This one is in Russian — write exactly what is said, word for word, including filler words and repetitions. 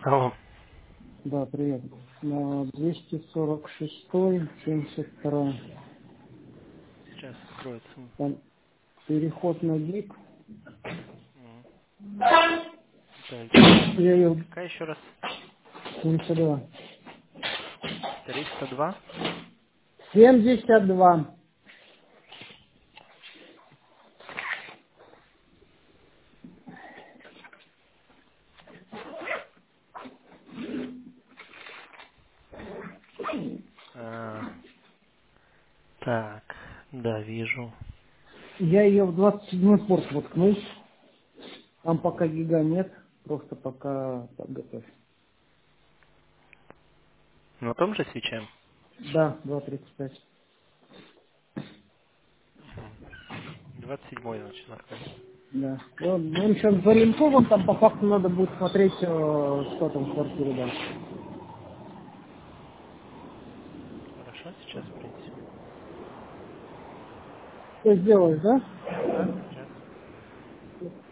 Алло, Да, привет. На двести сорок шесть, семьдесят два. сейчас откроется. Там переход на гиг. М. Так, двести. Я ее Какая еще раз? семьдесят два. триста два. семьдесят два. А, так, да, вижу. Я ее в двадцать седьмой порт воткнул. Там пока гига нет. Просто пока подготовь. На том же свече? Да, два тридцать пять. двадцать седьмой, значит, находится. Да. И он, он сейчас залинкован, там по факту надо будет смотреть, э, что там в квартире дальше. Хорошо, сейчас принесем. Что сделаешь, да? Да, сейчас.